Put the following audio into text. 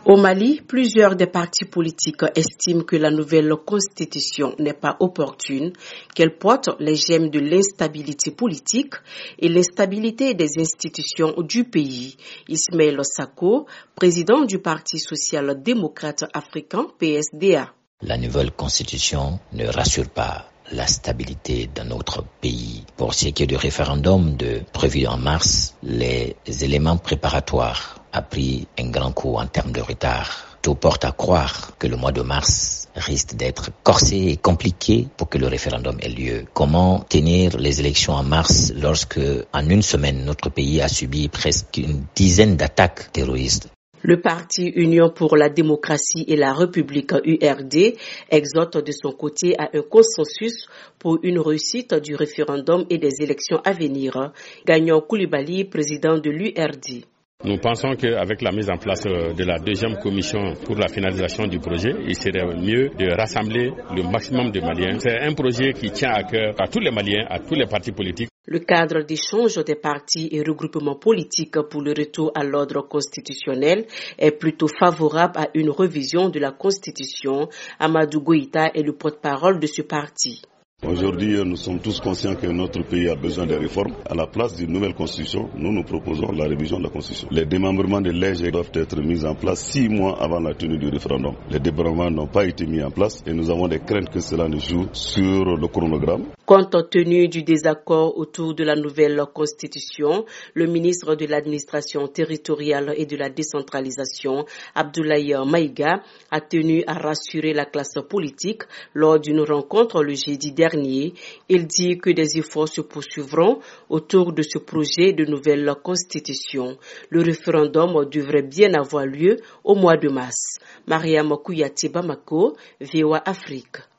Au Mali, plusieurs des partis politiques estiment que la nouvelle constitution n'est pas opportune, qu'elle porte les gemmes de l'instabilité politique et l'instabilité des institutions du pays. Ismaël Sako, président du Parti social-démocrate africain PSDA. La nouvelle constitution ne rassure pas la stabilité de notre pays. Pour ce qui est du référendum prévu en mars, les éléments préparatoires ont pris un grand coup en termes de retard. Tout porte à croire que le mois de mars risque d'être corsé et compliqué pour que le référendum ait lieu. Comment tenir les élections en mars lorsque, en une semaine, notre pays a subi presque une dizaine d'attaques terroristes? Le parti Union pour la démocratie et la République URD exhorte de son côté à un consensus pour une réussite du référendum et des élections à venir. Gagnon Koulibaly, président de l'URD. Nous pensons qu'avec la mise en place de la deuxième commission pour la finalisation du projet, il serait mieux de rassembler le maximum de Maliens. C'est un projet qui tient à cœur à tous les Maliens, à tous les partis politiques. Le cadre d'échange des partis et regroupements politiques pour le retour à l'ordre constitutionnel est plutôt favorable à une révision de la Constitution. Amadou Goïta est le porte-parole de ce parti. Aujourd'hui, nous sommes tous conscients que notre pays a besoin de réformes. À la place d'une nouvelle constitution, nous proposons la révision de la constitution. Les démembrements des législatives doivent être mis en place 6 mois avant la tenue du référendum. Les démembrements n'ont pas été mis en place et nous avons des craintes que cela ne joue sur le chronogramme. Compte tenu du désaccord autour de la nouvelle constitution, le ministre de l'administration territoriale et de la décentralisation, Abdoulaye Maïga, a tenu à rassurer la classe politique lors d'une rencontre le jeudi dernier. Il dit que des efforts se poursuivront autour de ce projet de nouvelle constitution. Le référendum devrait bien avoir lieu au mois de mars. Mariam Kouyati Bamako, VOA Afrique.